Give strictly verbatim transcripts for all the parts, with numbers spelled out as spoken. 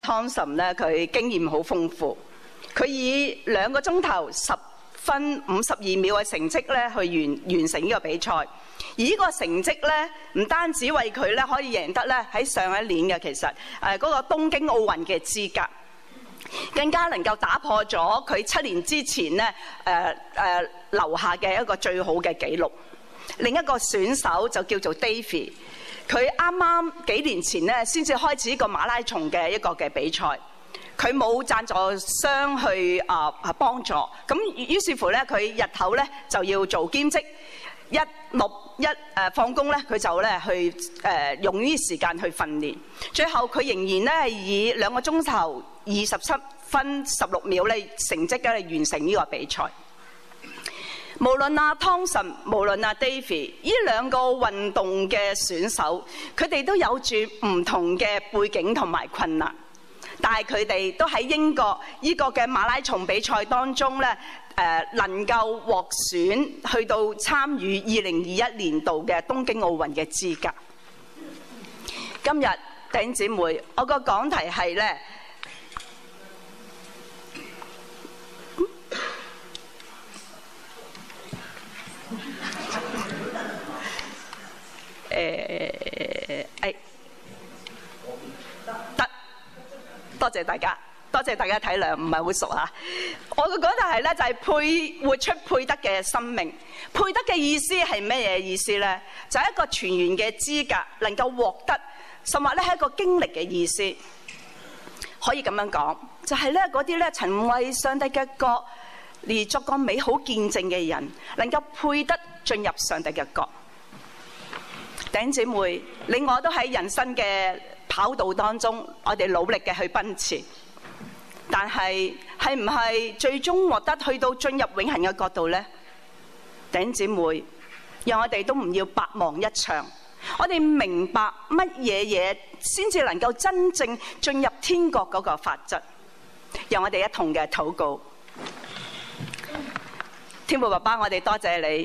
Thompson 咧，佢經驗好豐富，佢以兩個鐘頭十分五十二秒嘅成績咧去完完成呢個比賽，而呢個成績咧唔單止為佢咧可以贏得咧喺上一年嘅其實誒嗰、呃那個東京奧運嘅資格，更加能夠打破咗佢七年之前咧誒誒留下嘅一個最好嘅紀錄。另一個選手就叫做 Davy。佢啱啱幾年前咧，先至開始呢個馬拉松嘅一個嘅比賽。佢冇贊助商去啊啊幫助，咁於是乎咧，佢日頭咧就要做兼職，一六一誒放工咧，佢就咧去誒用呢啲時間去訓練。最後佢仍然咧係以兩個鐘頭二十七分十六秒咧成績咧完成呢個比賽。無論阿湯臣，無論阿 Davy， 呢兩個運動嘅選手，佢哋都有住唔同嘅背景同埋困難，但係佢哋都喺英國呢個嘅馬拉松比賽當中咧，誒能夠獲選去到參與二零二一年度嘅東京奧運嘅資格。今日弟兄姊妹，我個講題係咧。誒誒得，多謝大家，多謝大家體諒，唔係好熟嚇。我嘅講題係咧，就係配活出配得嘅生命。配得嘅意思係咩嘢意思咧？就係一個全員嘅資格，能夠獲得，甚或咧係一個經歷嘅意思。可以咁樣講，就係咧嗰啲咧曾為上帝嘅國而作個美好見證嘅人，能夠配得進入上帝嘅國。弟兄姊妹，你我都喺人生嘅跑道當中，我哋努力嘅去奔馳，但係係唔係最終獲得去到進入永恆嘅國度呢？弟兄姊妹，讓我哋都唔要白忙一場，我哋明白乜嘢嘢先至能夠真正進入天國嗰個法則。讓我哋一同嘅禱告。天父爸爸，我哋多謝你，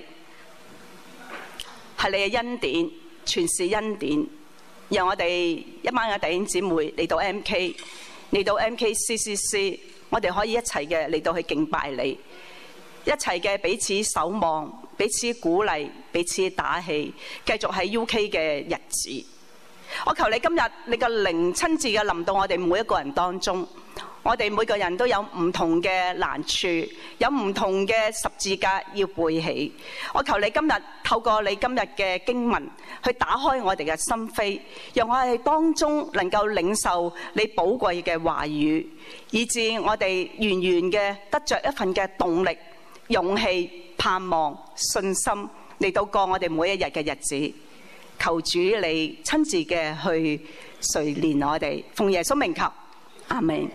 係你嘅恩典。全是恩典，讓我哋一班嘅弟兄姊妹嚟到 M K， 嚟到 M K C C C， 我哋可以一齊嘅嚟到去敬拜你，一齊嘅彼此守望，彼此鼓勵，彼此打氣，繼續喺 U K 嘅日子。我求你今日你嘅靈親自嘅臨到我哋每一個人當中。我哋每個人都有唔同嘅難處，有唔同嘅十字架要背起。我求你今日透過你今日嘅經文去打開我哋嘅心扉，讓我哋當中能夠領受你寶貴嘅話語，以致我哋完完嘅得着一份嘅動力、勇氣、盼望、信心嚟到過我哋每一日嘅日子。求主你親自嘅去垂憐我哋，奉耶穌名求，阿們。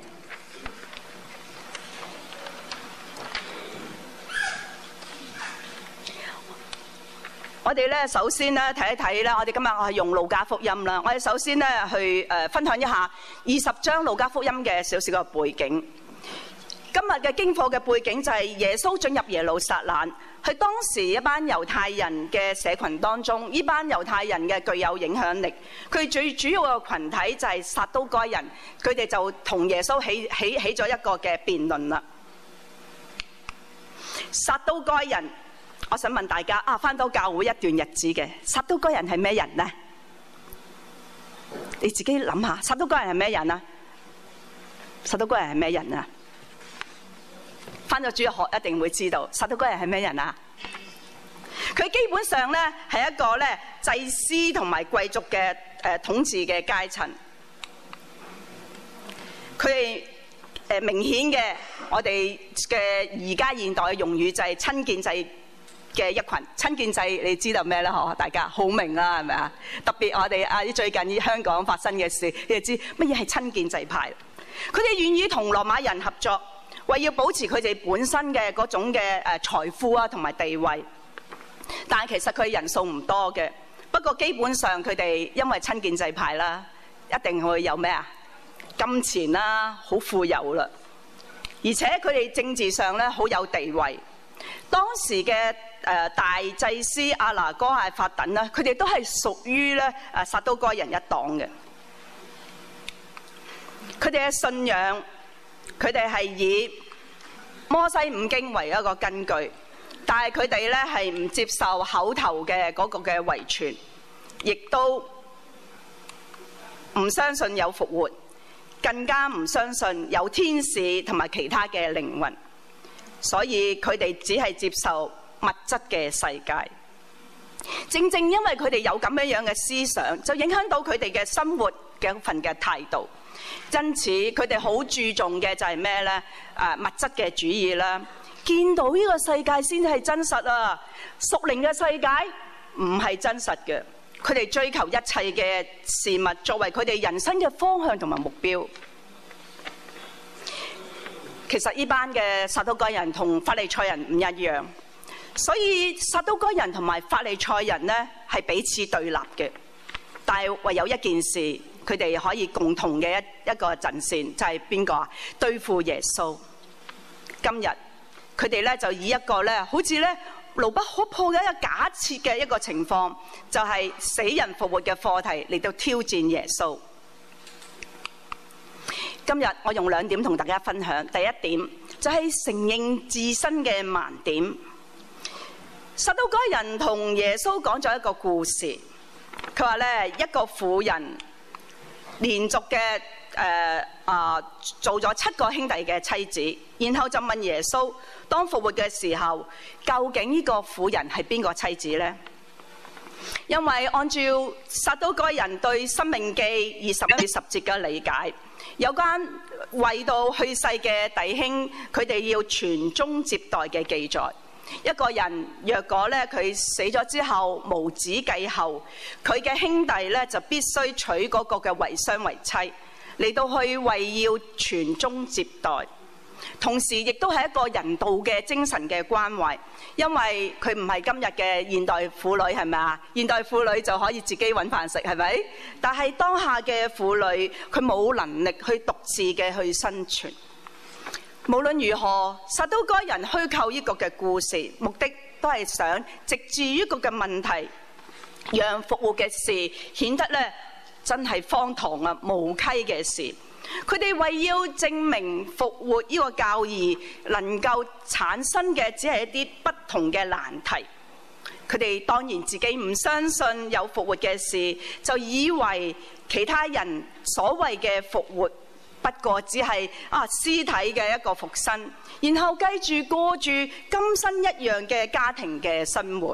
我哋咧首先咧睇一睇啦，我哋今日我係用路加福音啦。我哋首先咧去誒分享一下二十章路加福音嘅少少嘅背景。今日嘅經課嘅背景就係耶穌進入耶路撒冷，喺當時一班猶太人嘅社群當中，呢班猶太人嘅具有影響力。佢最主要嘅群體就係撒都該人，佢哋就同耶穌起起起咗一個嘅辯論啦。撒都該人。我想問大家啊，返到教會一段日子嘅撒都該人係咩人呢？你自己諗下，撒都該人係咩人啊？撒都該人係咩人啊？返咗主日學一定會知道，撒都該人係咩人啊？佢基本上咧係一個咧祭司同埋貴族嘅誒統治嘅階層。佢哋誒明顯嘅，我哋嘅而家現代嘅用語就係親建制嘅一群。親建制你知道咩咧？嗬，大家好明啦，係咪啊？特別我哋啊最近香港發生嘅事，你哋知乜嘢係親建制派？佢哋願意同羅馬人合作，為要保持佢哋本身嘅嗰種嘅誒財富啊同埋地位。但係其實佢人數唔多嘅，不過基本上佢哋因為親建制派啦，一定會有咩啊？金錢啦，好富有啦，而且佢哋政治上咧好有地位。當時嘅誒大祭司亞拿哥亞法等咧，佢哋都係屬於咧誒撒都該人一黨嘅。 佢哋嘅信仰，佢哋係以摩西五經為一個根據，但係佢哋咧係唔接受口頭嘅嗰個嘅遺傳，亦都唔相信有復活，更加唔相信有天使同埋其他嘅靈魂，所以佢哋只係接受物質嘅世界。正正因為佢哋有咁樣樣嘅思想，就影響到佢哋嘅生活嘅一份嘅態度。因此佢哋好注重嘅就係咩呢？誒，物質嘅主義啦，見到呢個世界先係真實啊！屬靈嘅世界唔係真實嘅。佢哋追求一切嘅事物作為佢哋人生嘅方向同埋目標。其實呢班嘅撒都該人同法利賽人唔一樣，所以撒都該人同埋法利賽人呢係彼此對立嘅，但係唯有一件事，佢哋可以共同嘅一一個陣線，就係邊個啊？對付耶穌。今日佢哋咧就以一個咧好似咧牢不可破嘅一個假設嘅一個情況，就係死人復活嘅課題嚟到挑戰耶穌。今日我用兩點同大家分享。第一點就係承認自身嘅盲點。撒都該人同耶穌講咗一個故事，佢話咧一個婦人連續嘅誒啊做咗七個兄弟嘅妻子，然後就問耶穌：當復活嘅時候，究竟呢個婦人係邊個妻子呢？因為按照撒都該人對《申命記》二十一至十節嘅理解，有關為到去世嘅弟兄，佢哋要傳宗接代嘅記載。一個人若果咧佢死咗之後無子繼後，佢嘅兄弟咧就必須娶嗰個嘅遺孀為妻，嚟到去為要傳宗接代，同時亦都係一個人道嘅精神嘅關懷，因為佢唔係今日嘅現代婦女，係咪啊？現代婦女就可以自己揾飯食，係咪？但係當下嘅婦女，佢冇能力去獨自嘅去生存。無論如何，撒都該人虛構呢個嘅故事，目的都係想藉住呢個嘅問題，讓復活嘅事顯得咧真係荒唐啊、無稽嘅事。佢哋為要證明復活呢個教義能夠產生嘅只係一啲不同嘅難題，佢哋當然自己唔相信有復活嘅事，就以為其他人所謂嘅復活不過只係啊屍體嘅一個復生，然後繼續過住今生一樣嘅家庭嘅生活。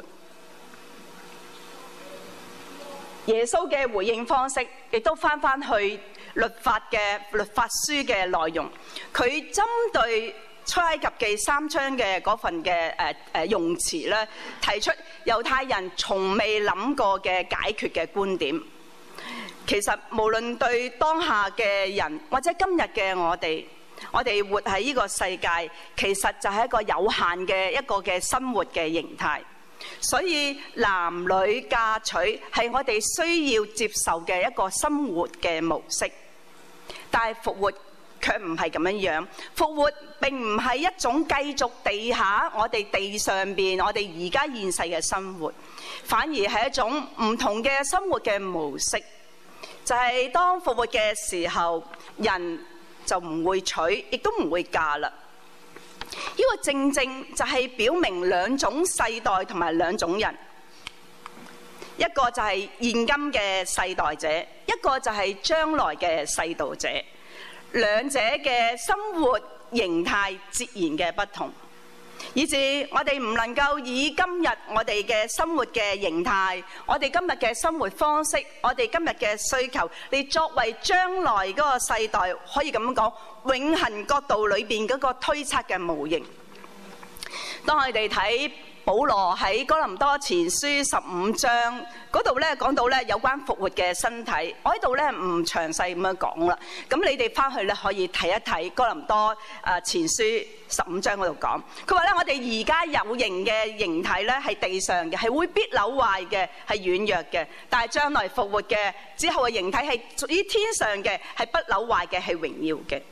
耶穌嘅回應方式亦都翻翻去律法嘅律法書嘅內容，佢針對出埃及記三章嘅嗰份嘅誒誒用詞咧，提出猶太人從未諗過嘅解決嘅觀點。其實無論對當下嘅人或者今日嘅我哋，我哋活喺呢個世界，其實就係一個有限嘅一個嘅生活嘅形態。所以男女嫁娶係我哋需要接受嘅一個生活嘅模式。但係復活卻唔係咁樣樣，復活並唔係一種繼續地下我哋地上邊我哋而家現世嘅生活，反而係一種唔同嘅生活嘅模式。就係、是、當復活嘅時候，人就唔會娶，亦都唔會嫁啦。呢、這個正正就係表明兩種世代同埋兩種人，一個就係現今嘅世代者，一個就係將來嘅世道者。兩者嘅生活形態截然嘅不同，以致我哋唔能夠以今日我哋嘅生活嘅形態，我哋今日嘅生活方式，我哋今日嘅需求，嚟作為將來嗰個世代可以咁講永恆國度裏邊嗰個推測嘅模型。當我哋睇保羅喺哥林多前書十五章嗰度咧，講到咧有關復活嘅身體，我喺度咧唔詳細咁樣講啦。咁你哋翻去咧可以睇一睇哥林多誒前書十五章嗰度講。佢話咧我哋而家有形嘅形體咧係地上嘅，係會必朽壞嘅，係軟弱嘅。但係將來復活嘅之後嘅形體係屬於天上嘅，係不朽壞嘅，係榮耀嘅。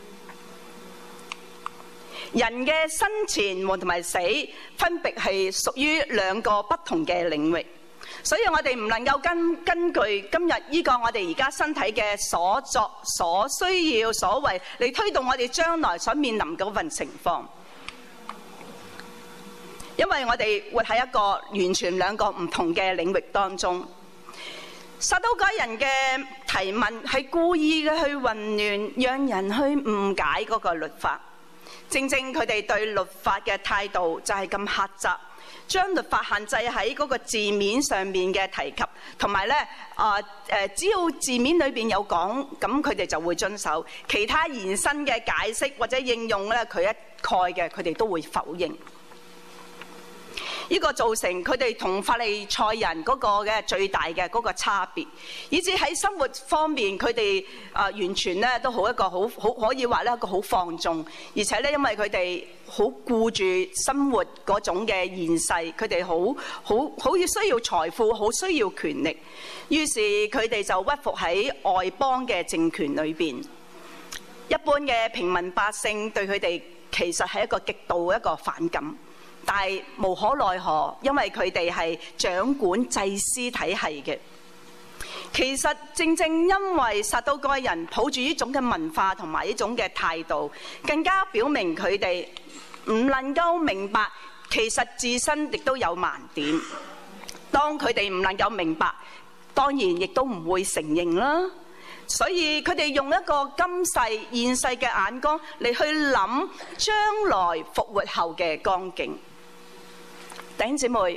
人嘅生前和同埋死分別係屬於兩個不同嘅領域。 所以我哋唔能夠根根據今日呢個我哋而家身體嘅所作所需要所為嚟推動我哋將來所面臨嗰份情況，因為我哋活喺一個完全兩個唔同嘅領域當中。撒都該人嘅提問係故意嘅去混亂，讓人去誤解嗰個律法。正正佢哋對律法嘅態度就係咁狹窄，將律法限制喺嗰個字面上面嘅提及，同埋咧啊誒，只要字面裏邊有講，咁佢哋就會遵守；其他延伸嘅解釋或者應用咧，佢一概嘅，佢哋都會否認。呢個造成佢哋同法利賽人嗰個嘅最大嘅嗰個差別，以至喺生活方面佢哋啊完全咧都好一個好好可以話咧一個好放縱，而且咧因為佢哋好顧住生活嗰種嘅現世，佢哋好好好要需要財富，好需要權力，於是佢哋就屈服喺外邦嘅政權裏邊。一般嘅平民百姓對佢哋其實係一個極度一個反感。但係無可奈何，因為佢哋係掌管祭司體系嘅。其實正正因為撒都該人抱住呢種嘅文化同埋呢種嘅態度，更加表明佢哋唔能夠明白，其實自身亦都有盲點。當佢哋唔能夠明白，當然亦都唔會承認啦。所以佢哋用一個今世現世嘅眼光嚟去諗將來復活後嘅光景。弟兄姊妹，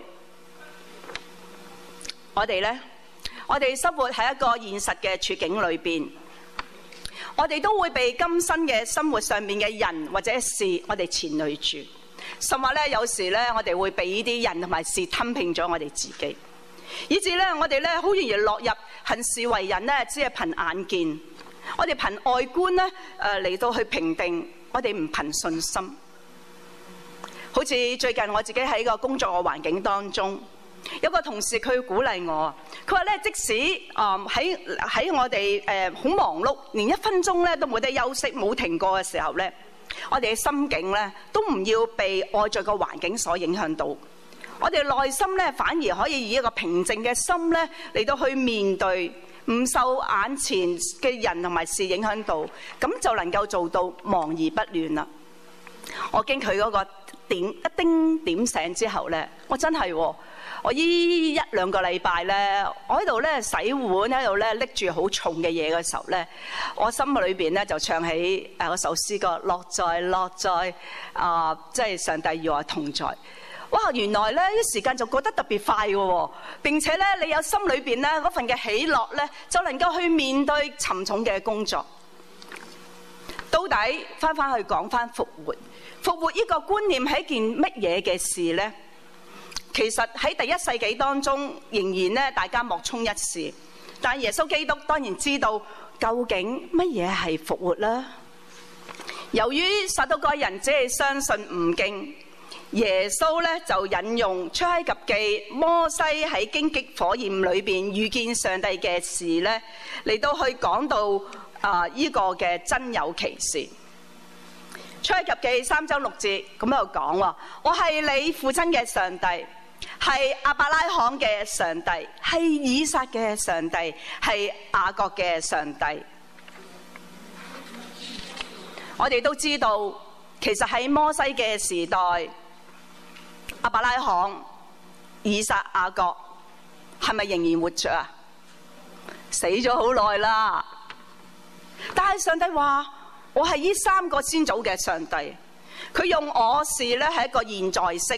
我哋呢，我哋生活喺一個現實嘅處境裏邊，我哋都會被今生嘅生活上面嘅人或者事，我哋纏累住，甚或咧有時咧，我哋會被呢啲人同埋事吞併咗我哋自己，以至咧我哋咧好容易落入行事為人咧，只係憑眼見，我哋憑外觀咧誒嚟到去評定，我哋唔憑信心。好似最近我自己喺個工作嘅環境當中，有個同事佢鼓勵我，佢話咧即使誒喺喺我哋誒好忙碌，連一分鐘咧都冇得休息冇停過嘅時候咧，我哋嘅心境咧都唔要被外在嘅環境所影響到，我哋內心咧反而可以以一個平靜嘅心咧嚟到去面對，唔受眼前嘅人同埋事影響到，咁就能夠做到忙而不亂啦。我經佢嗰個點一丁點醒之後咧，我真係喎，我依一兩個禮拜咧，我喺度咧洗碗，喺度咧拎住好重嘅嘢嘅時候咧，我心裏邊咧就唱起誒嗰首詩歌，樂在樂在啊，即係上帝與我同在。哇！原來咧啲時間就過得特別快嘅喎，並且咧你有心裏邊咧嗰份嘅喜樂咧，就能夠去面對沉重嘅工作。到底翻返去講翻復活，復活呢個觀念係一件乜嘢嘅事呢？其實喺第一世紀當中，仍然咧大家莫衷一是。但耶穌基督當然知道究竟乜嘢係復活啦。由於撒都該人只係相信誤經，耶穌咧就引用出埃及記摩西喺荊棘火焰裏邊遇見上帝嘅事咧，嚟到去講到啊呢個嘅真有其事。出埃及記三章六節咁喺度講喎，我係你父親嘅上帝，係亞伯拉罕嘅上帝，係以撒嘅上帝，係雅各嘅上帝。我哋都知道，其實喺摩西嘅時代，亞伯拉罕、以撒、雅各係咪仍然活着啊？死咗好耐啦。但係上帝話：我係呢三個先祖嘅上帝。佢用我是咧係一個現在式，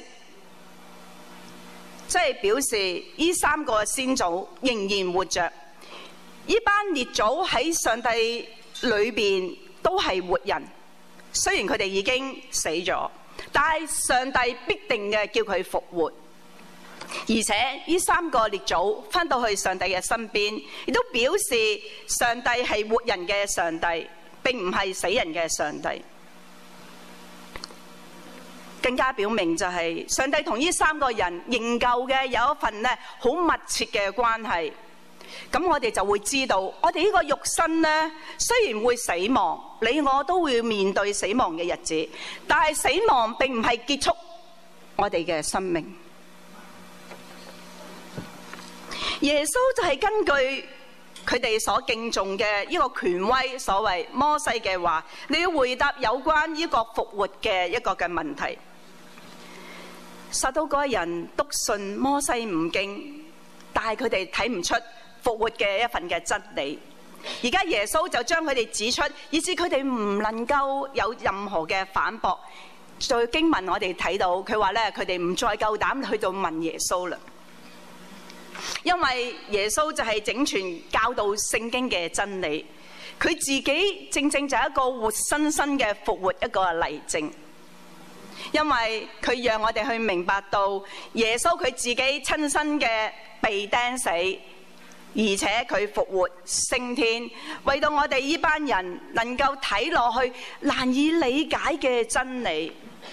即係表示呢三個先祖仍然活着。呢班列祖喺上帝裏邊都係活人，雖然佢哋已經死咗，但係上帝必定嘅叫佢復活。而且呢三個列祖返到去上帝嘅身邊，亦都表示上帝係活人嘅上帝，並唔係死人嘅上帝。更加表明就係上帝同呢三個人仍舊嘅有一份咧好密切嘅關係。咁我哋就會知道，我哋呢個肉身咧雖然會死亡，你我都會面對死亡嘅日子，但係死亡並唔係結束我哋嘅生命。 耶穌就係根據佢哋所敬重嘅呢個權威，所謂摩西嘅話，你要回答有關呢個復活嘅一個嘅問題。撒都該人篤信摩西五經，但係佢哋睇唔出復活嘅一份嘅真理。而家耶穌就將佢哋指出，以致佢哋唔能夠有任何嘅反駁。在經文我哋睇到佢話咧，佢哋唔再夠膽去到問耶穌啦。因為耶穌就係整全教導聖經嘅真理，佢自己正正就係一個活生生嘅復活一個例證。因為佢讓我哋去明白到耶穌佢自己親身嘅被釘死，而且佢復活升天，為到我哋呢班人能夠睇落去難以理解嘅真理。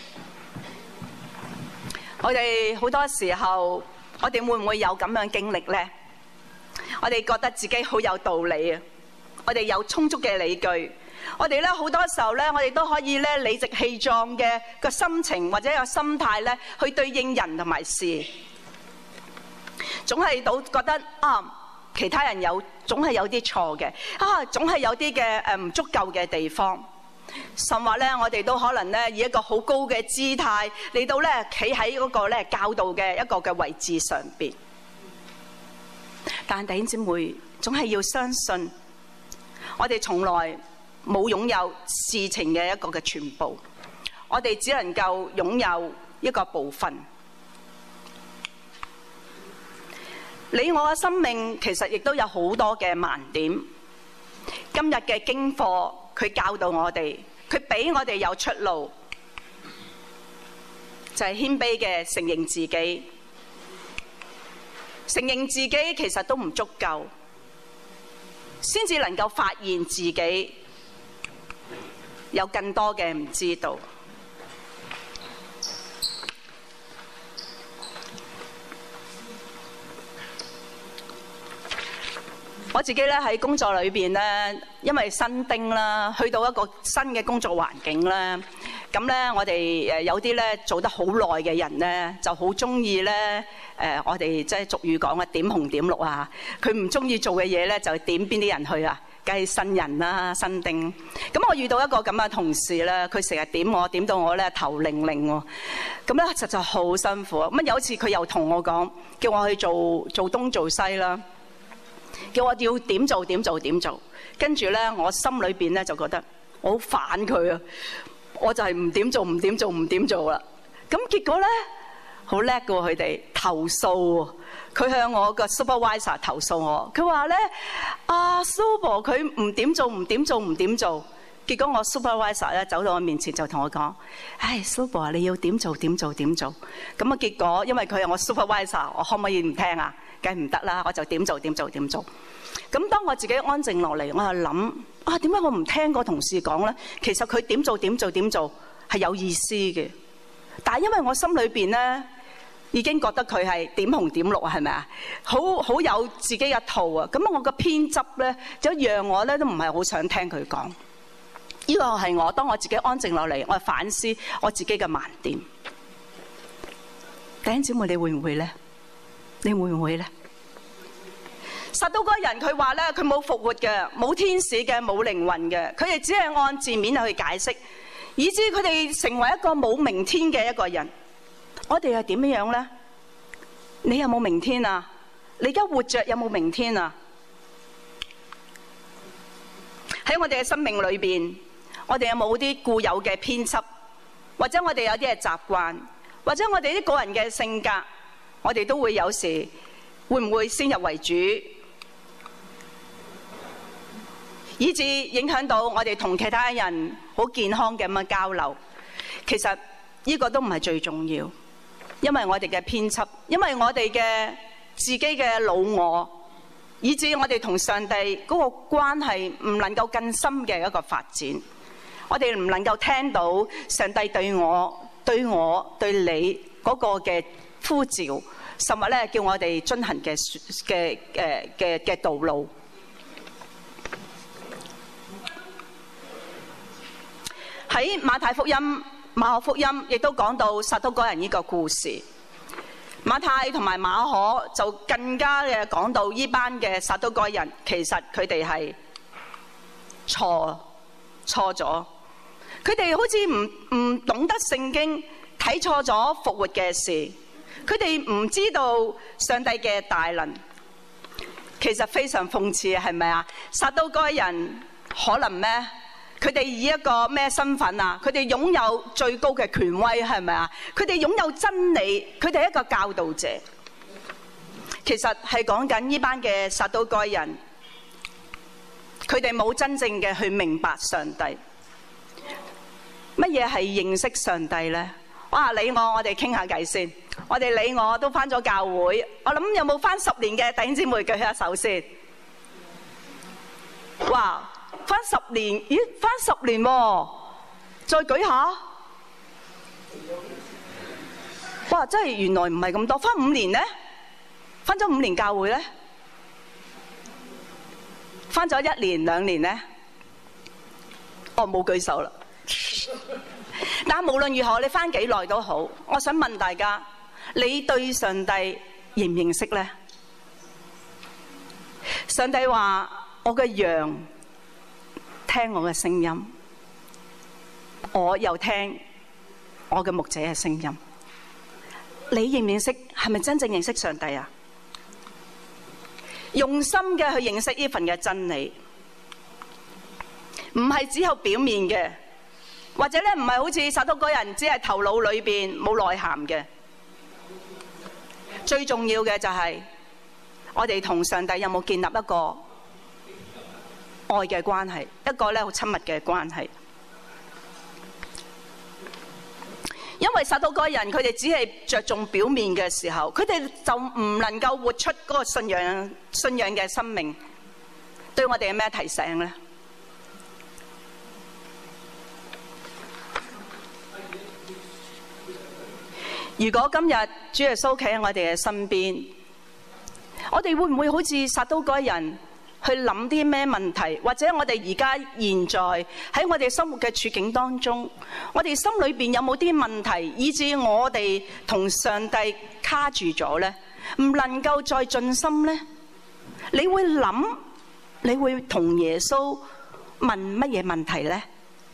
我哋好多時候，我哋會唔會有咁樣經歷呢？我哋覺得自己好有道理啊，我哋有充足嘅理據，我哋咧好多時候咧，我哋都可以咧理直氣壯嘅個心情或者個心態咧去對應人同埋事，總係都覺得啊，其他人有總係有啲錯嘅啊，總係有啲嘅誒唔足夠嘅地方。甚或咧，我哋都可能咧以一個好高嘅姿態嚟到咧企喺嗰個咧教導嘅一個嘅位置上邊。但弟兄姊妹總係要相信，我哋從來冇擁有事情嘅一個嘅全部，我哋只能夠擁有一個部分。你我嘅生命其實亦都有好多嘅盲點。今日嘅經課，佢教導我哋，佢俾我哋有出路，就係謙卑嘅承認自己，承認自己其實都唔足夠，先至能夠發現自己有更多嘅唔知道。我自己咧喺工作裏邊咧，因為新丁啦，去到一個新嘅工作環境啦，咁咧我哋誒有啲咧做得好耐嘅人咧，就好中意咧誒，我哋即係俗語講嘅點紅點綠啊。佢唔中意做嘅嘢咧，就點邊啲人去啊？梗係新人啦，新丁。咁我遇到一個咁嘅同事咧，佢成日點我，點到我咧頭擰擰喎。咁咧實在好辛苦。咁有一次佢又同我講，叫我去做做東做西啦。叫我要點做點做點做，跟住咧我心裏邊咧就覺得我好反佢啊，我就係唔點做唔點做唔點做啦。咁結果咧好叻㗎喎，佢哋投訴喎，佢向我個 supervisor 投訴我，佢話咧阿蘇博佢唔點做唔點做唔點做。結果我 supervisor 咧走到我面前就同我講：唉，蘇博啊，你要點做點做點做。咁啊結果因為佢係我 supervisor，我可唔可以唔聽啊？梗係唔得啦，我就點做點做點做。咁當我自己安靜落嚟，我就諗啊，點解我唔聽個同事講咧？其實佢點做點做點做係有意思嘅，但係因為我心裏邊咧已經覺得佢係點紅點綠啊，係咪啊？好好有自己一套啊。咁我個偏執咧就讓我咧都唔係好想聽佢講。呢個係我當我自己安靜落嚟，我反思我自己嘅盲點。弟兄姊妹，你會唔會咧？你會唔會咧？撒都該人佢話咧，佢冇復活嘅，冇天使嘅，冇靈魂嘅，佢哋只係按字面去解釋，以致佢哋成為一個冇明天嘅一個人。我哋係點樣咧？你有冇明天啊？你而家活着有冇明天啊？喺我哋嘅生命裏邊，我哋有冇啲固有嘅偏執，或者我哋有啲嘅習慣，或者我哋啲個人嘅性格，我哋都會有時會唔會先入為主，以致影響到我哋同其他人好健康嘅咁嘅交流。其實呢個都唔係最重要，因為我哋嘅偏執，因為我哋嘅自己嘅老我，以致我哋同上帝嗰個關係唔能夠更深嘅一個發展。我哋唔能夠聽到上帝對我、對我、對你嗰個嘅呼召，甚至咧叫我哋遵行嘅嘅誒嘅嘅道路。喺馬太福音、馬可福音亦都講到撒都該人呢個故事。 馬太同埋馬可就更加嘅講到呢班嘅撒都該人，其實佢哋係錯錯咗，佢哋好似唔唔懂得聖經，睇錯咗復活嘅事，佢哋唔知道上帝嘅大能。其實非常諷刺，係咪啊？撒都該人可能咩？佢哋以一個咩身份啊？佢哋擁有最高嘅權威，係咪啊？佢哋擁有真理，佢哋係一個教導者。其實係講緊呢班嘅撒都該人，佢哋冇真正嘅去明白上帝。乜嘢係認識上帝呢？哇！你我我哋傾下偈先。我哋你我都返咗教會，我諗有冇返十年嘅弟兄姊妹舉起一手先？哇！返十年，咦？返十年喎，再舉下。哇！真係原來唔係咁多，返五年呢？返咗五年教會呢？返咗一年兩年呢？我冇舉手啦。但係無論如何，你返幾耐都好，我想問大家，你對上帝認唔認識呢？上帝話：我嘅羊聽我嘅聲音，我又聽我嘅牧者嘅聲音。你認唔認識？係咪真正認識上帝啊？用心嘅去認識呢份嘅真理，唔係只有表面嘅。或者咧唔係好似撒都該人，只係頭腦裏邊冇內涵嘅。最重要嘅就係我哋同上帝有冇建立一個愛嘅關係，一個咧好親密嘅關係。因為撒都該人佢哋只係着重表面嘅時候，佢哋就唔能夠活出嗰個信仰信仰嘅生命。對我哋有咩提醒咧？如果今日主耶穌企喺我哋嘅身邊，我哋會唔會好似撒都該人去諗啲咩問題？或者我哋而家現在喺我哋生活嘅處境當中，我哋心裏邊有冇啲問題，以致我哋同上帝卡住咗呢？唔能夠再進心呢？你會諗，你會同耶穌問乜嘢問題呢？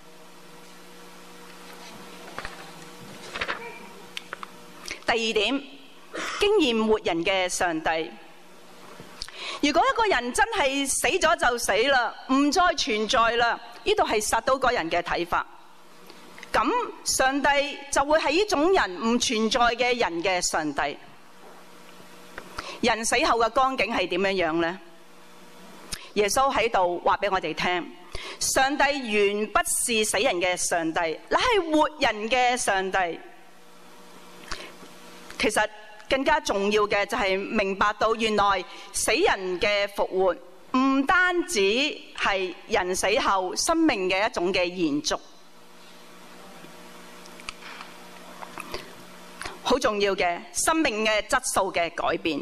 第二點，經驗活人嘅上帝。如果一個人真係死咗就死啦，唔再存在啦，呢度係撒都該人嘅睇法。咁上帝就會係呢種人唔存在嘅人嘅上帝。人死後嘅光景係點樣樣呢？耶穌喺度話俾我哋聽，上帝原不是死人嘅上帝，乃係活人嘅上帝。其實更加重要嘅就係明白到，原來死人嘅復活唔單止係人死後生命嘅一種嘅延續，好重要嘅生命嘅質素嘅改變，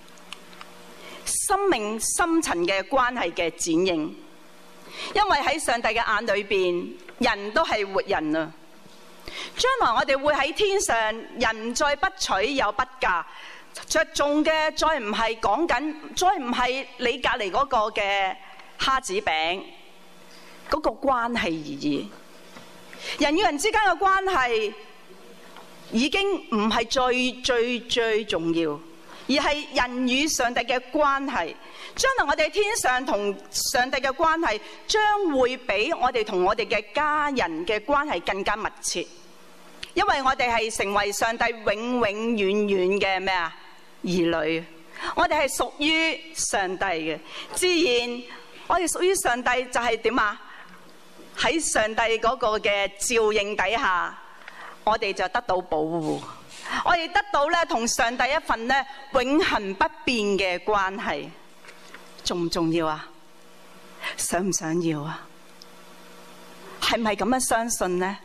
生命深層嘅關係嘅展現。因為喺上帝嘅眼裏邊，人都係活人啊！將來我哋會喺天上，人再不娶又不嫁，着重嘅再唔係講緊，再唔係你隔離嗰個嘅蝦子餅嗰個關係而已。人與人之間嘅關係已經唔係最最最重要，而係人與上帝嘅關係。將來我哋天上同上帝嘅關係將會比我哋同我哋嘅家人嘅關係更加密切，因為我哋係成為上帝永永遠遠嘅咩啊兒女，我哋係屬於上帝嘅。自然我哋屬於上帝就係點啊？喺上帝嗰個嘅照應底下，我哋就得到保護，我哋得到咧同上帝一份咧永恆不變嘅關係。重唔重要啊？想唔想要啊？係唔係咁樣相信呢？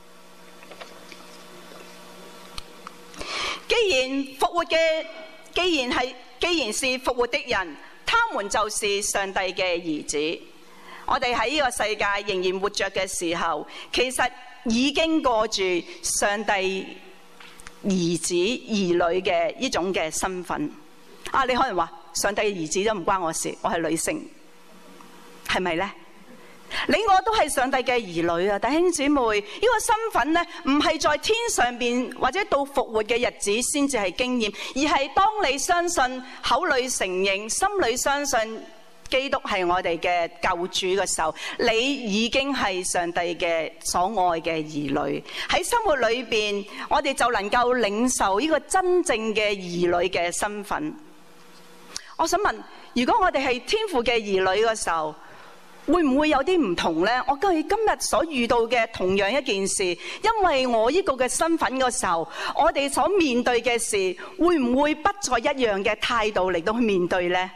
既然復活嘅，既然係，既然是復活的人，他們就是上帝嘅兒子。我哋喺呢個世界仍然活着嘅時候，其實已經過住上帝兒子兒女嘅呢種嘅身份。啊，你可能話上帝嘅兒子都唔關我事，我係女性，係咪呢？你我都係上帝嘅兒女啊！弟兄姊妹，呢個身份呢，唔係在天上邊或者到復活嘅日子先至係經驗，而係當你相信、口裏承認、心裏相信基督係我哋嘅救主嘅時候，你已經係上帝嘅所愛嘅兒女。喺生活裏邊，我哋就能夠領受呢個真正嘅兒女嘅身份。我想問，如果我哋係天父嘅兒女嘅時候，會唔會有啲唔同呢？我今今日所遇到嘅同樣一件事，因為我呢個嘅身份嘅時候，我哋所面對嘅事，會唔會不再一樣嘅態度嚟到去面對呢？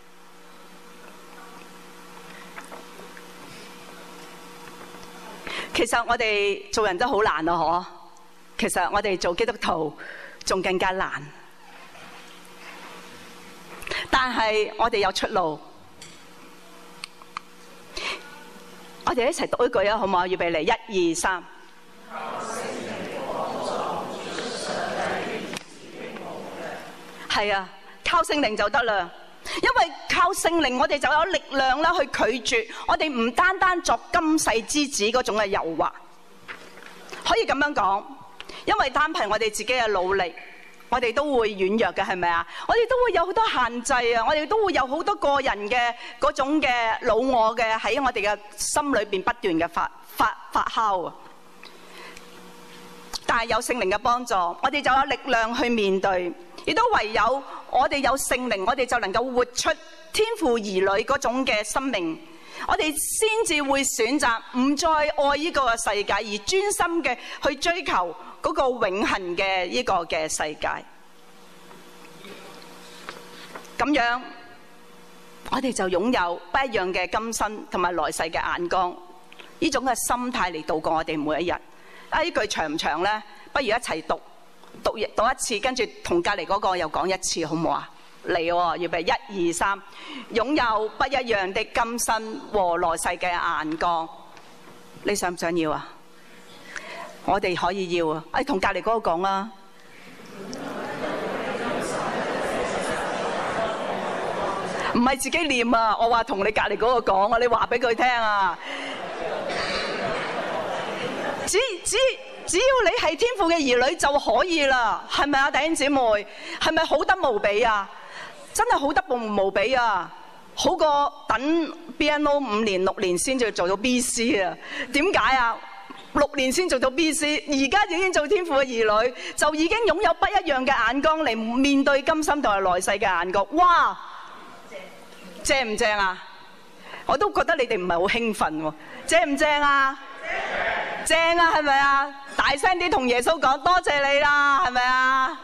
其實我哋做人都好難啊，嗬！其實我哋做基督徒仲更加難，但係我哋有出路。我哋一齊讀一句啊，好唔好？預備嚟，一二三。係啊，靠聖靈就得啦。因為靠聖靈，我哋就有力量啦，去拒絕我哋唔單單作今世之子嗰種嘅誘惑。可以咁樣講，因為單憑我哋自己嘅努力，我哋都會軟弱嘅，係咪啊？我哋都會有好多限制啊！我哋都會有好多個人嘅嗰種嘅老我嘅喺我哋嘅心裏邊不斷嘅發發發酵啊！但係有聖靈嘅幫助，我哋就有力量去面對，亦都唯有我哋有聖靈，我哋就能夠活出天父兒女嗰種嘅生命。我哋先至會選擇唔再愛呢個世界，而專心嘅去追求嗰個永恆嘅呢個嘅世界。咁樣我哋就擁有不一樣嘅今生同埋來世嘅眼光，呢種嘅心態嚟度過我哋每一日。啊，呢句長唔長呢？不如一齊讀讀讀一次，跟住同隔離嗰個又講一次，好唔好啊？嚟喎，預備一二三，擁有不一樣的今生和來世嘅眼光。你想唔想要啊？我哋可以要啊！誒，同隔離嗰個講啊！唔係自己念啊！我話同你隔離嗰個講啊！你話俾佢聽啊！只只只要你係天父嘅兒女就可以啦，係咪啊，弟兄姊妹？係咪好得無比啊？真係好得無比啊！好過等 B N O 五年六年先至做到 B C 啊？點解啊？六年先做到 B C， 而家已經做天父嘅兒女，就已經擁有不一樣嘅眼光嚟面對今生同埋來世嘅眼光。哇！正唔正啊？我都覺得你哋唔係好興奮喎，正唔正啊？正啊，係咪啊？大聲啲同耶穌講，多謝你啦，係咪啊？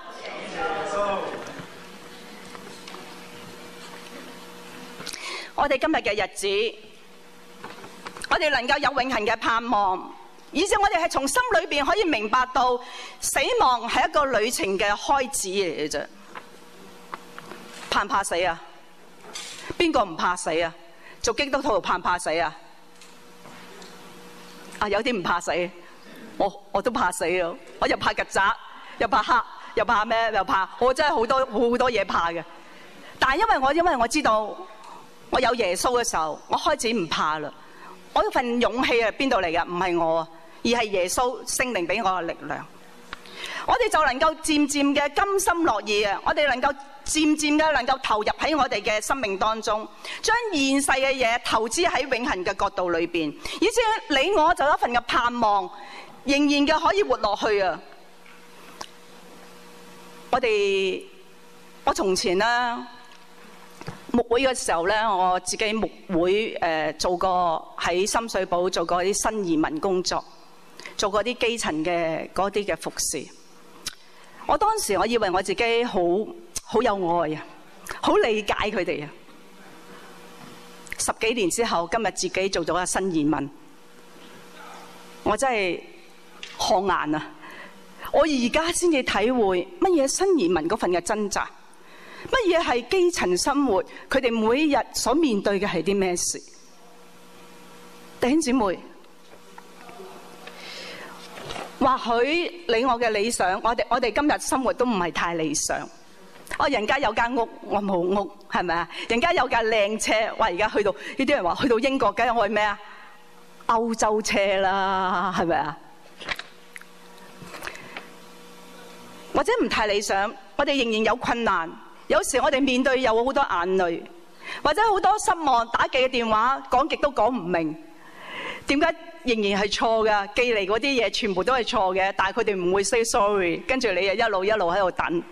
我哋今日嘅日子，我哋能夠有永恆嘅盼望，以至我哋係從心裏邊可以明白到死亡係一個旅程嘅開始嚟嘅啫。怕唔怕死啊？邊個唔怕死啊？做基督徒怕唔怕死啊？啊，有啲唔怕死，我我都怕死啊！我又怕曱甴，又怕黑，又怕咩？又怕，我真係好多好多嘢怕嘅。但係因為我因為我知道我有耶穌嘅時候，我開始唔怕啦。我呢份勇氣係邊度嚟嘅？唔係我啊，而係耶穌聖靈俾我嘅力量。我哋就能夠漸漸嘅甘心樂意啊！我哋能夠漸漸嘅能夠投入喺我哋嘅生命當中，將現世嘅嘢投資喺永恆嘅國度裏邊，以至你我就有一份嘅盼望，仍然嘅可以活落去啊！我哋我從前啦牧會嘅時候咧，我自己牧會誒、呃、做過喺深水埗做過啲新移民工作，做過啲基層嘅嗰啲嘅服侍。我當時我以為我自己好好有愛啊，好理解佢哋啊。十幾年之後，今日自己做咗個新移民，我真係汗顏啊！我而家先至體會乜嘢新移民嗰份嘅掙扎，乜嘢係基層生活，佢哋每一日所面對嘅係啲咩事？弟兄姊妹， 或許你我嘅理想，我哋我哋今日生活都唔係太理想。我人家有間屋，我冇屋，係咪啊？人家有架靚車，話而家去到呢啲人話去到英國，梗係去咩啊？歐洲車啦，係咪啊？或者唔太理想，我哋仍然有困難。有時我哋面對有好多眼淚，或者好多失望，打幾個電話講極都講唔明，點解仍然係錯㗎？寄嚟嗰啲嘢全部都係錯嘅，但係佢哋唔會 say sorry， 跟住你又一路一路喺度等。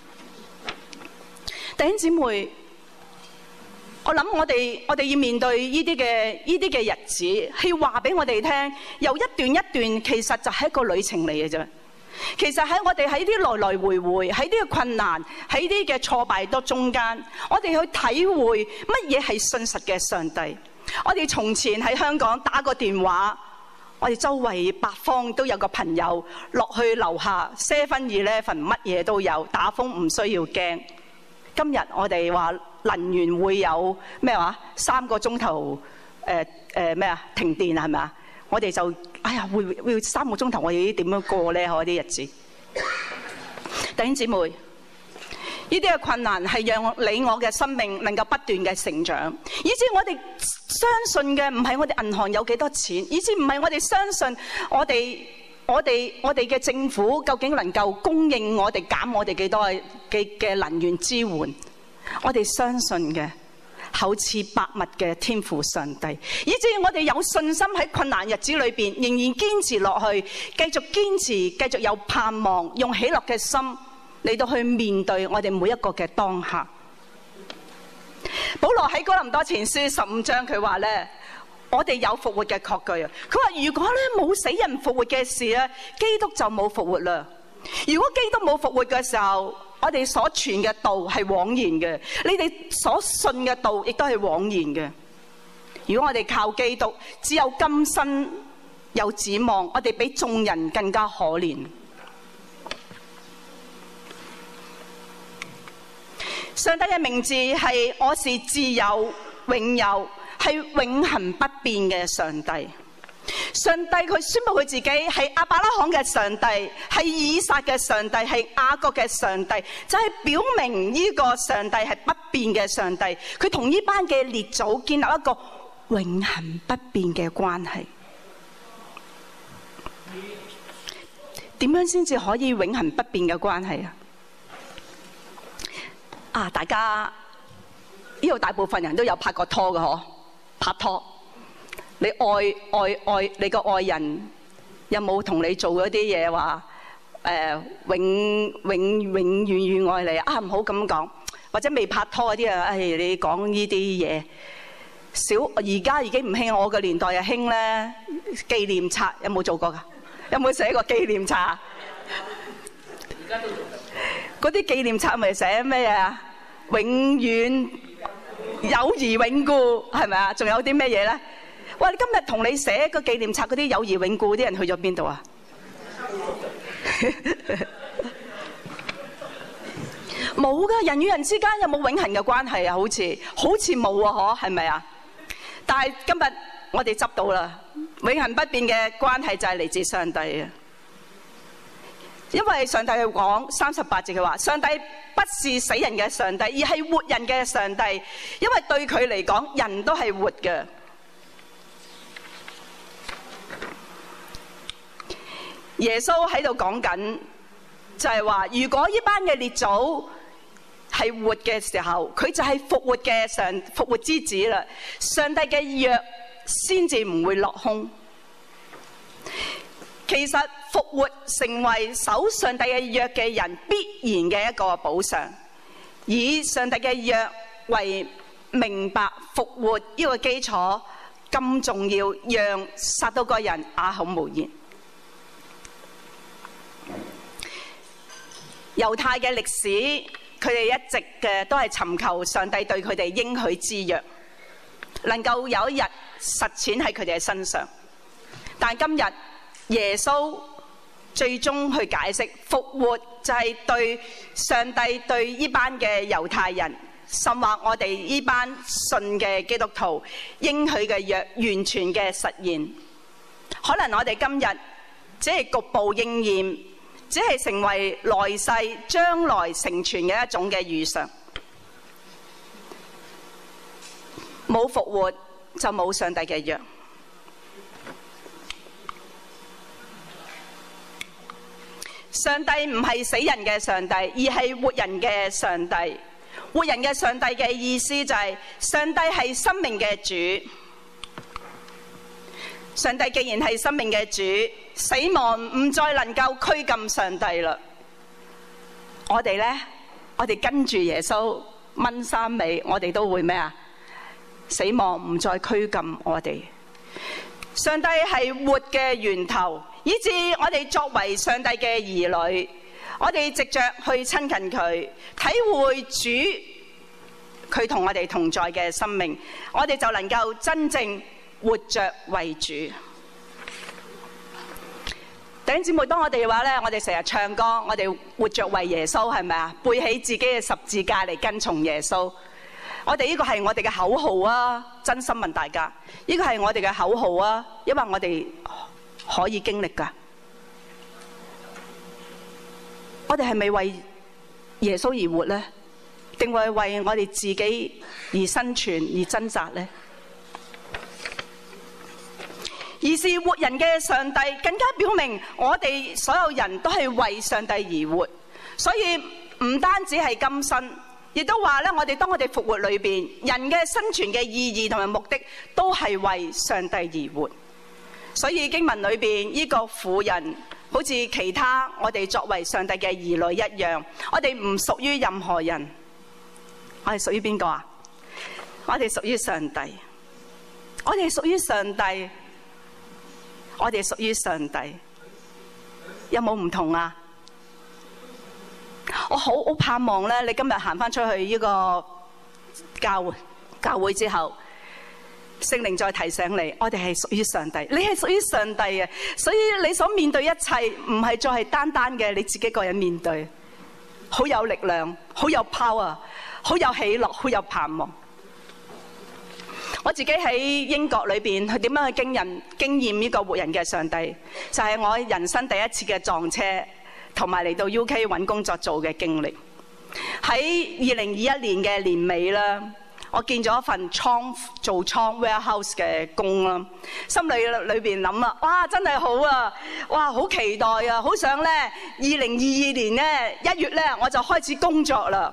弟兄姊妹，我諗我哋我哋要面對呢啲嘅呢啲嘅日子，係話俾我哋聽，由一段一段其實就係一個旅程嚟嘅啫。其實喺我哋喺啲來來回回，喺啲嘅困難，喺啲嘅挫敗多中間，我哋去體會乜嘢係信實嘅上帝。我哋從前喺香港打個電話，我哋周圍八方都有個朋友落去樓下 seven eleven 乜嘢都有，打風唔需要驚。今日我哋話能源會有咩話三個鐘頭誒誒咩啊停電係咪啊？我哋就哎呀會會三個鐘頭我哋點樣過咧？嗰啲日子，弟兄姊妹，呢啲嘅困難係讓你我嘅生命能夠不斷嘅成長，以至我哋相信嘅唔係我哋銀行有幾多錢，以至唔係我哋相信我哋我哋我哋嘅政府究竟能夠供應我哋減我哋幾多嘅嘅能源支援，我哋相信嘅厚賜百物嘅天父上帝，以至我哋有信心喺困難日子裏邊仍然堅持落去，繼續堅持，繼續有盼望，用喜樂嘅心嚟到去面對我哋每一個嘅當下。保羅喺哥林多前書十五章佢話咧，我哋有復活嘅確據啊！佢話如果咧冇死人復活嘅事咧，基督就冇復活啦。如果基督冇復活嘅時候，我哋所傳嘅道係枉然嘅，你哋所信嘅道亦都係枉然嘅。如果我哋靠基督，只有今生有指望，我哋比眾人更加可憐。上帝嘅名字係我是自有永有，係永恆不變嘅上帝。上帝佢宣布佢自己係亞伯拉罕嘅上帝，係以撒嘅上帝，係雅各嘅上帝，就係、是、表明呢個上帝係不變嘅上帝。佢同呢班嘅列祖建立一個永恆不變嘅關係。點樣先至可以永恆不變嘅關係啊？啊！大家呢度大部分人都有拍過拖嘅嗬，拍拖。你愛愛愛你個愛人有冇同你做嗰啲嘢話誒永永永遠遠愛你啊？唔好咁講，或者未拍拖嗰啲啊，誒你講呢啲嘢少。而家已經唔興，我個年代又興咧紀念冊，有冇做過㗎？有冇寫過紀念冊？而家都做緊。嗰啲紀念冊咪寫咩啊？永遠友誼永固係咪啊？仲有啲咩嘢咧？喂，你今日同你寫個紀念冊嗰啲友誼永固啲人去咗邊度啊？冇噶，人與人之間有冇永恆嘅關係啊？好似好似冇啊，嗬，係咪啊？但係今日我哋執到啦，永恆不變嘅關係就係嚟自上帝啊！因為上帝去講三十八節嘅話，上帝不是死人嘅上帝，而係活人嘅上帝。因為對佢嚟講，人都係活嘅。耶穌喺度講緊，就係話，如果呢班嘅列祖係活嘅時候，佢就係復活嘅上復活之子啦。上帝嘅約先至唔會落空。其實復活成為守上帝嘅約嘅人必然嘅一個補償，以上帝嘅約為明白復活呢個基礎咁重要，讓殺到個人啞口無言。猶太嘅歷史，佢哋一直嘅都係尋求上帝對佢哋應許之約，能夠有一日實踐喺佢哋嘅身上。但今日耶穌最終去解釋復活就係對上帝對呢班嘅猶太人，甚或我哋呢班信嘅基督徒應許嘅約完全嘅實現。可能我哋今日只係局部應驗，只係成為來世將來成全嘅一種嘅預想。冇復活就冇上帝嘅約。上帝唔係死人嘅上帝，而係活人嘅上帝。活人嘅上帝嘅意思就係上帝係生命嘅主。上帝既然係生命嘅主，死亡唔再能夠拘禁上帝啦。我哋呢，我哋跟住耶穌掹衫尾，我哋都會咩啊？死亡唔再拘禁我哋。上帝係活嘅源頭，以致我哋作為上帝嘅兒女，我哋藉着去親近佢，體會主佢同我哋同在嘅生命，我哋就能夠真正活着為主。弟兄姊妹，當我哋話咧，我哋成日唱歌，我哋活着為耶穌，係咪啊？背起自己嘅十字架嚟跟從耶穌。我哋呢個係我哋嘅口號啊！真心問大家，呢個係我哋嘅口號啊，因為我哋可以經歷㗎。我哋係咪為耶穌而活呢？定係為我哋自己而生存而掙扎呢？而是活人嘅上帝更加表明，我哋所有人都係為上帝而活，所以唔單止係今生。亦都話咧，我哋當我哋復活裏邊，人嘅生存嘅意義同埋目的，都係為上帝而活。所以經文裏邊呢個婦人，好似其他我哋作為上帝嘅兒女一樣，我哋唔屬於任何人。我哋屬於邊個啊？我哋屬於上帝。我哋屬於上帝。我哋屬於上帝。有冇唔同啊？我好好盼望咧，你今日行翻出去呢個教會教會之後，聖靈再提醒你，我哋係屬於上帝，你係屬於上帝嘅，所以你所面對一切唔係再係單單嘅你自己個人面對，好有力量，好有 power， 好有喜樂，好有盼望。我自己喺英國裏邊，去點樣去經人經驗呢個活人嘅上帝，就係我人生第一次嘅撞車。同埋嚟到 U K 揾工作做嘅經歷，喺二零二一年嘅年尾啦，我見咗一份倉做倉 warehouse 嘅工啦，心裏裏邊諗啦，哇真係好啊，哇好期待啊，好想咧二零二二年咧一月咧我就開始工作啦。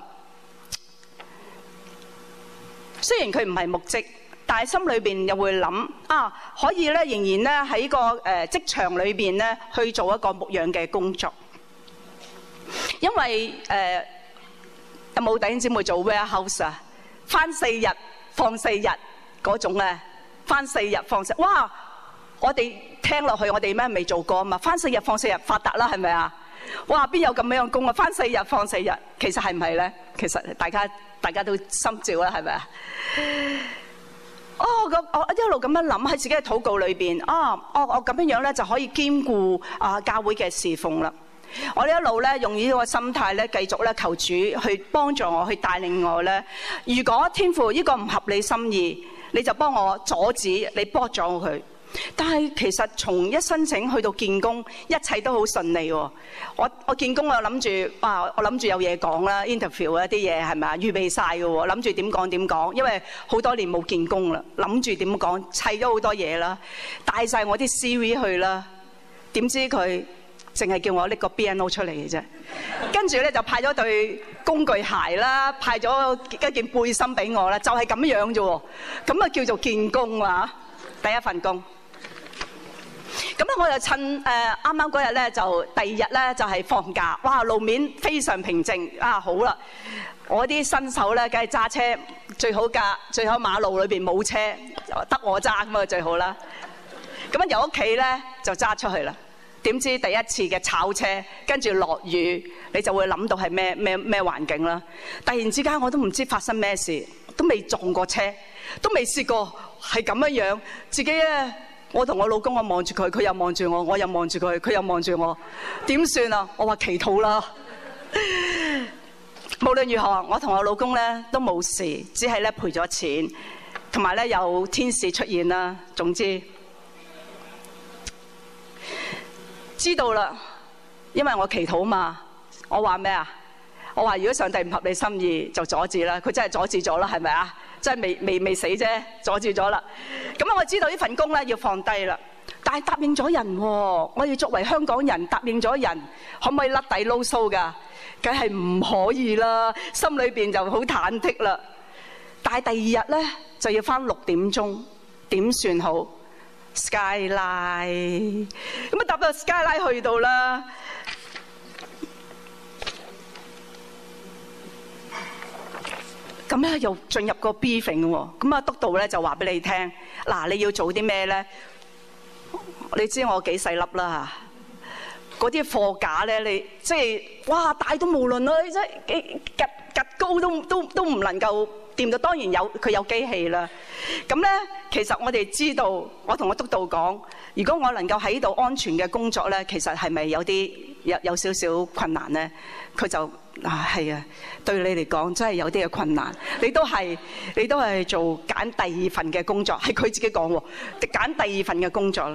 雖然佢唔係牧職，但係心裏邊又會諗啊，可以咧仍然咧喺個誒職場裏邊咧去做一個牧養嘅工作。因為誒、呃、有冇弟兄姊妹做 warehouse 啊？返四日放四日嗰種咧，返四日放四日，哇！我哋聽落去，我哋咩未做過啊嘛？返四日放四日發達啦，係咪啊？哇！邊有咁樣工啊？返四日放四日，其實係唔係咧？其實大家大家都心照啦，係咪啊？哦，我我一路咁樣諗喺自己嘅禱告裏邊，啊，我我咁樣樣咧就可以兼顧啊教會嘅侍奉啦。我呢一路咧用呢個心態咧，繼續咧求主去幫助我，去帶領我咧。如果天父呢個唔合你心意，你就幫我阻止，你幫咗佢。但係其實從一申請去到見工，一切都好順利喎。我我見工我諗住，哇！我諗住有嘢講啦 ，interview 啊啲嘢係咪啊？預備晒嘅喎，諗住點講點講，因為好多年冇見工啦，諗住點講，砌咗好多嘢啦，帶晒我啲 C V 去啦，點知佢淨係叫我拎個 B N O 出嚟嘅啫，跟住咧就派咗對工具鞋啦，派咗一件背心俾我啦，就係咁樣啫喎，咁啊叫做見工啊，第一份工。咁咧我就趁誒啱啱嗰日咧，就第二日咧就係放假，哇路面非常平靜啊，好啦，我啲新手咧梗係揸車最好架，最好馬路裏邊冇車，得我揸咁啊最好啦。咁樣由屋企咧就揸出去啦。點知第一次嘅炒車，跟住落雨，你就會諗到係咩咩咩環境啦。突然之間我都唔知發生咩事，都未撞過車，都未試過係咁樣樣，自己咧。我同我老公，我望住佢，佢又望住我，我又望住佢，佢又望住我，點算啊？我話祈禱啦。無論如何，我同我老公咧都冇事，只係咧賠咗錢，同埋咧有天使出現啦。總之， 知道啦，因為我祈禱嘛。我話咩啊？我話如果上帝唔合你心意，就阻止啦。佢真係阻止咗啦，係咪啊？真係未未未死啫，阻止咗啦。咁我知道呢份工咧要放低啦。但係答應咗人喎，我要作為香港人答應咗人，可唔可以甩底撈鬚㗎？梗係唔可以啦，心裏邊就好忐忑啦。但係第二日咧就要返六點鐘，點算好 ？Skyline 咁啊，搭到 Skyline 去到啦。咁咧又進入個 briefing 喎，咁啊督導咧就話俾你聽，嗱你要做啲咩咧？你知我幾細粒啦，嗰啲貨架咧，你即係哇大到無論啦，你真係幾趌趌高都都都唔能夠掂到。當然有佢有機器啦。咁咧其實我哋知道，我同個督導講，如果我能夠喺度安全嘅工作咧，其實係咪有啲有有少少困難咧？佢就啊係啊，對你嚟講真係有啲嘅困難。你都係你都係做揀第二份嘅工作，係佢自己講喎，揀第二份嘅工作啦。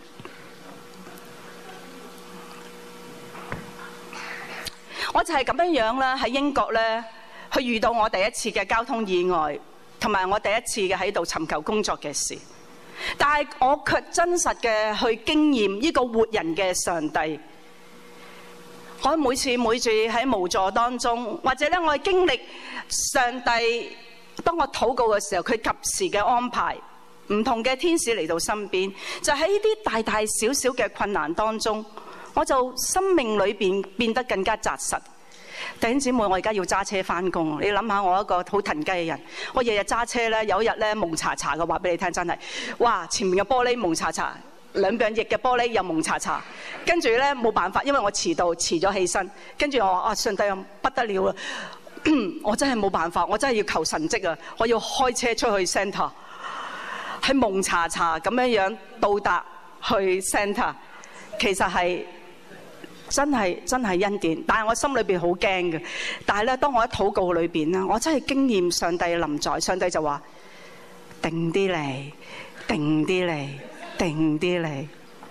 我就係咁樣樣啦，喺英國咧，去遇到我第一次嘅交通意外，同埋我第一次嘅喺度尋求工作嘅事。但係我卻真實嘅去經驗呢個活人嘅上帝。我每次每次喺無助當中，或者咧我經歷上帝，當我禱告嘅時候，佢及時嘅安排，唔同嘅天使嚟到身邊，就喺呢啲大大小小嘅困難當中，我就生命裏邊變得更加紮實。弟兄姊妹，我而家要揸車翻工，你諗下我一個好騰雞嘅人，我日日揸車咧，有一日咧蒙查查嘅話俾你聽，真係，哇！前面嘅玻璃蒙查查，兩邊翼嘅玻璃又蒙查查，跟住咧冇辦法，因為我遲到遲咗起身，跟住我話啊上帝不得了啊！我真係冇辦法，我真係要求神蹟啊！我要開車出去 centre， 喺蒙查查咁樣樣到達去 centre， 其實係。真係真係恩典，但係我心裏邊好驚嘅。但係咧，當我喺禱告裏邊咧，我真係經驗上帝嘅臨在。上帝就話：定啲嚟，定啲嚟，定啲嚟。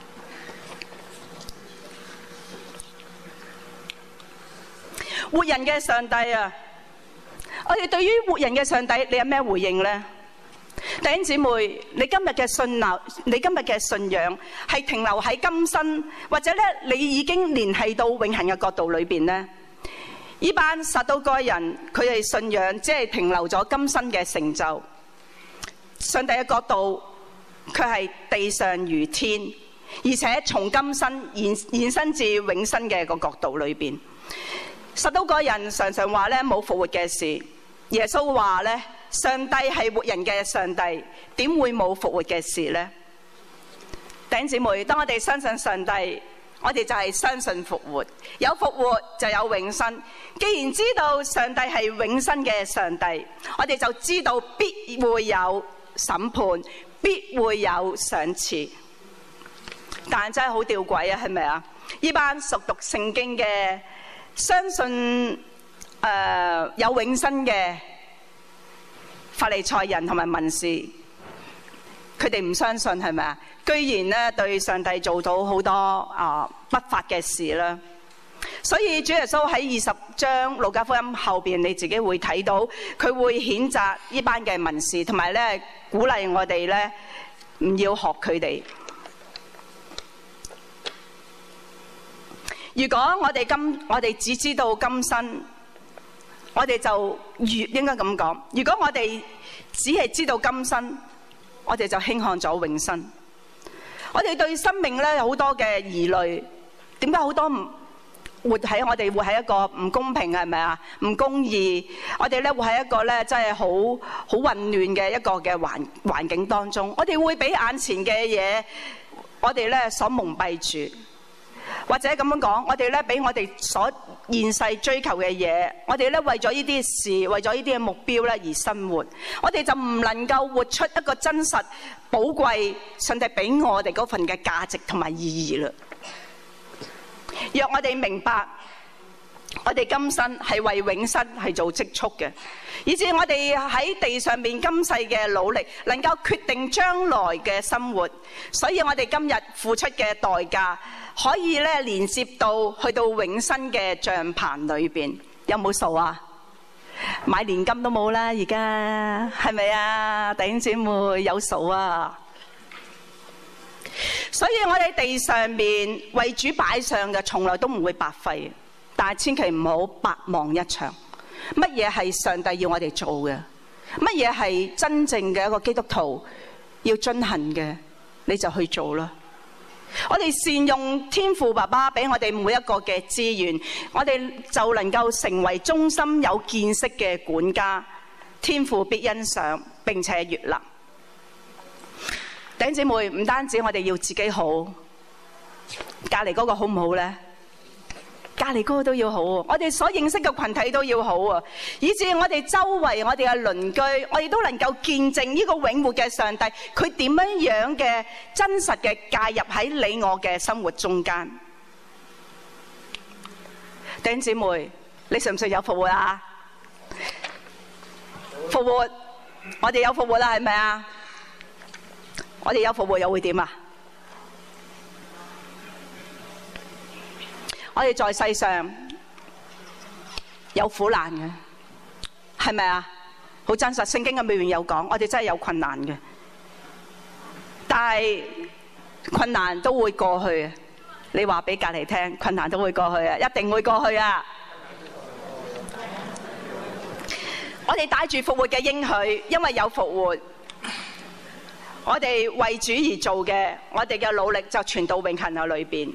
活人嘅上帝啊！我哋對於活人嘅上帝，你有咩回應咧？弟兄姊妹，你今日嘅信流，你今日嘅信仰係停留喺今生，或者咧你已經聯繫到永恆嘅角度裏邊咧？呢班撒都該人，佢哋信仰只係停留咗今生嘅成就。上帝嘅角度，佢係地上如天，而且從今生延延伸至永生嘅個角度裏邊。撒都該人常常話咧冇復活嘅事，耶穌話咧。上帝係活人嘅上帝，點會冇復活嘅事呢？弟兄姊妹，當我哋相信上帝，我哋就係相信復活，有復活就有永生。既然知道上帝係永生嘅上帝，我哋就知道必會有審判，必會有賞賜。但真係好吊詭啊，係咪啊？呢班熟讀聖經嘅，相信誒、呃、有永生嘅法利賽人同埋文士，佢哋唔相信，係咪啊？居然咧對上帝做到好多啊不法嘅事啦。所以主耶穌喺二十章路加福音後邊，你自己會睇到佢會譴責呢班嘅文士，同埋咧鼓勵我哋咧唔要學佢哋。如果我哋今我哋只知道今生，我哋就越應該咁講。如果我哋只係知道今生，我哋就輕看咗永生。我哋對生命咧有好多嘅疑慮，點解好多唔活喺我哋活喺一個唔公平，係咪啊？唔公義，我哋咧活喺一個咧真係好好混亂嘅一個嘅環環境當中。我哋會俾眼前嘅嘢，我哋咧所蒙蔽住。或者咁樣講，我哋咧俾我哋所現世追求嘅嘢，我哋咧為咗呢啲事，為咗呢啲嘅目標咧而生活，我哋就唔能夠活出一個真實寶貴上帝俾我哋嗰份嘅價值同埋意義啦。若我哋明白我哋今生係為永生係做積蓄嘅，以至我哋喺地上面今世嘅努力，能夠決定將來嘅生活。所以我哋今日付出嘅代價，可以咧連接到去到永生嘅帳棚裏邊。有冇數啊？買年金都冇啦，而家係咪啊？弟兄姊妹有數啊！所以我哋地上面為主擺上嘅，從來都唔會白費。但係千祈唔好白忙一場。乜嘢係上帝要我哋做嘅？乜嘢係真正嘅一個基督徒要遵行嘅？你就去做啦。我哋善用天父爸爸俾我哋每一個嘅資源，我哋就能夠成為忠心有見識嘅管家。天父必欣賞並且悅納。弟兄姊妹，唔單止我哋要自己好，隔離嗰個好唔好呢？隔離嗰個都要好啊！我哋所認識嘅群體都要好啊，以至我哋周圍我哋嘅鄰居，我哋都能夠見證呢個永活嘅上帝，佢點樣樣嘅真實嘅介入喺你我嘅生活中間。弟兄姊妹，你信唔信有復活啊？復活，我哋有復活啦，係咪啊？我哋有復活又會點啊？我哋在世上有苦難嘅，係咪啊？好真實，聖經嘅裏面有講，我哋真係有困難嘅。但係困難都會過去嘅。你話俾隔離聽，困難都會過去啊，一定會過去啊！我哋帶住復活嘅應許，因為有復活，我哋為主而做嘅，我哋嘅努力就傳到永恆嘅裏邊。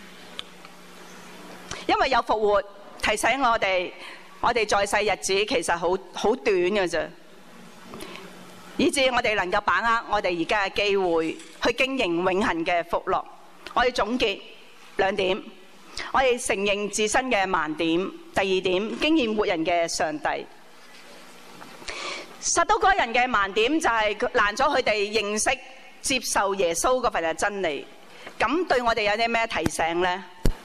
因為有復活，提醒我哋，我哋在世日子其實好好短嘅啫，以致我哋能夠把握我哋而家嘅機會，去經營永恆嘅福樂。我哋總結兩點，我哋承認自身嘅盲點；第二點，經驗活人嘅上帝。撒都該人嘅盲點就係攔咗佢哋認識、接受耶穌嗰份嘅真理。咁對我哋有啲咩提醒呢？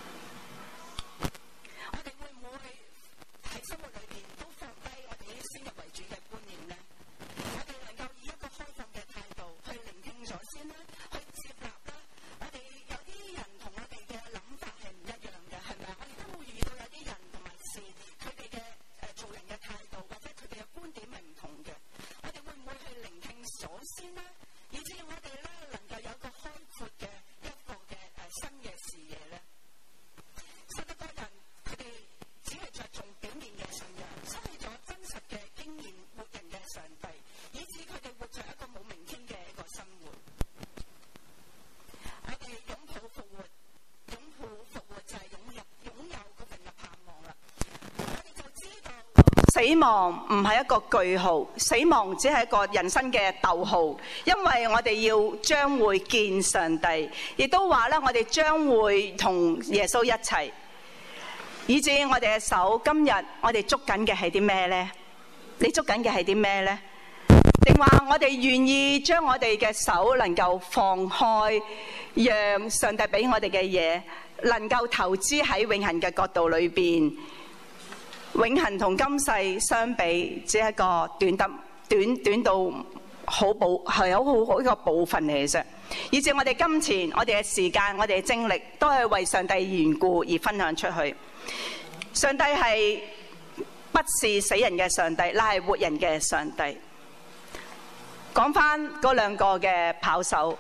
死亡唔係一個句號，死亡只係一個人生嘅逗號，因為我哋要將會見上帝，亦都話咧，我哋將會同耶穌一齊。以至我哋嘅手，今日我哋捉緊嘅係啲咩呢？你捉緊嘅係啲咩呢？定話我哋願意將我哋嘅手能夠放開，讓上帝俾我哋嘅嘢能夠投資喺永恆嘅角度裏邊。永恆同今世相比，只係一個短得短短到好部係有好好一個部分嚟嘅啫。以至我哋金錢、我哋嘅時間、我哋嘅精力，都係為上帝緣故而分享出去。上帝係不是死人嘅上帝，乃係活人嘅上帝。講翻嗰兩個嘅跑手，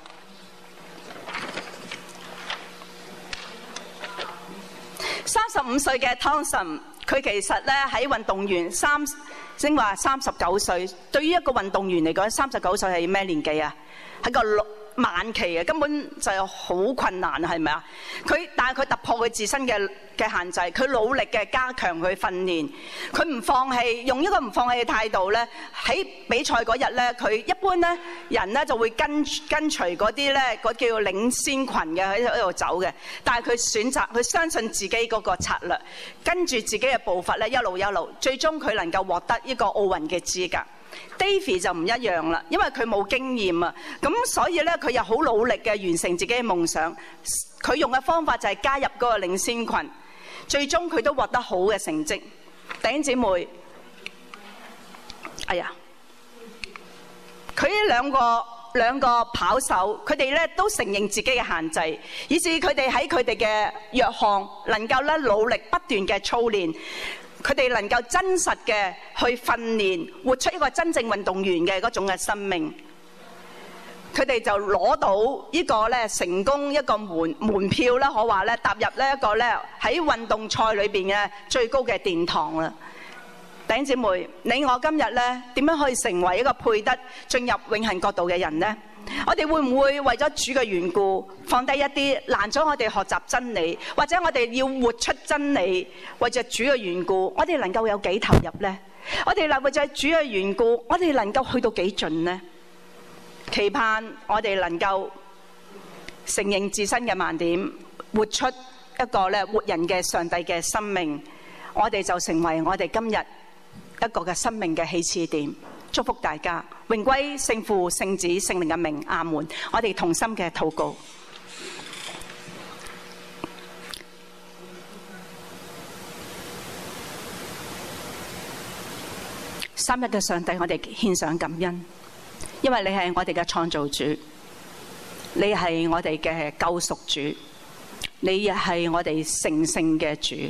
三十五歲嘅湯臣。佢其實咧喺運動員三，正話三十九歲。對於一個運動員嚟講，三十九歲係咩年紀啊？係個六晚期啊，根本就係好困難，係咪啊？佢但係佢突破佢自身嘅嘅限制，佢努力嘅加強佢訓練，佢唔放棄，用一個唔放棄嘅態度咧，喺比賽嗰日咧，佢一般咧人咧就會跟跟隨嗰啲咧嗰叫領先群嘅喺喺度走嘅，但係佢選擇佢相信自己嗰個策略，跟住自己嘅步伐咧一路一路，最終佢能夠獲得呢個奧運嘅資格。Davy 就唔一樣啦，因為佢冇經驗啊，咁所以咧佢又好努力嘅完成自己嘅夢想。佢用嘅方法就係加入嗰個領先群， 最終佢都獲得好嘅成績。弟兄姊妹，哎呀，佢呢兩個兩個跑手，佢哋咧都承認自己嘅限制，以致佢哋喺佢哋嘅弱項能夠咧努力不斷嘅操練，佢哋能夠真實嘅去訓練，活出一個真正運動員嘅嗰種嘅生命。佢哋就攞到呢個咧成功一個門門票啦，可話咧踏入呢一個咧喺運動賽裏邊嘅最高嘅殿堂啦。弟兄姊妹，你我今日咧點樣可以成為一個配得進入永恆國度嘅人呢？我哋會唔會為咗主嘅緣故，放低一啲難咗我哋學習真理，或者我哋要活出真理，為着主嘅緣故，我哋能夠有幾投入呢？我哋能為着主嘅緣故，我哋能夠去到幾盡呢？期盼我哋能夠承認自身嘅盲點，活出一個咧活人嘅上帝嘅生命，我哋就成為我哋今日一個嘅生命嘅起始點。祝福大家，榮歸聖父、聖子、聖靈嘅名，阿門。我哋同心嘅禱告。三一嘅上帝，我哋獻上感恩，因為你係我哋嘅創造主，你係我哋嘅救贖主，你亦係我哋成聖嘅主。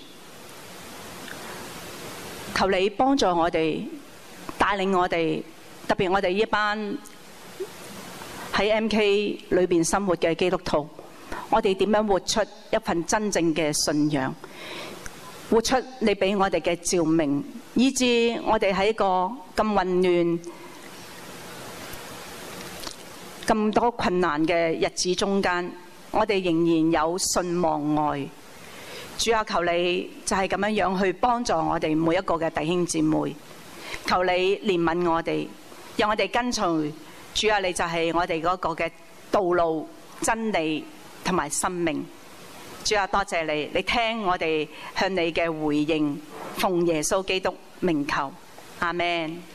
求你幫助我哋，帶領我哋，特別我哋呢班喺 M K 裏邊生活嘅基督徒，我哋點樣活出一份真正嘅信仰，活出你俾我哋嘅照明，以致我哋喺一個咁混亂、咁多困難嘅日子中間，我哋仍然有信望愛。主啊，求你就係咁樣樣去幫助我哋每一個嘅弟兄姊妹，求你憐憫我哋，讓我哋跟隨主啊！你就係我哋嗰個嘅道路、真理同埋生命。主啊，多謝你，你聽我哋向你嘅回應，奉耶穌基督名求，阿們。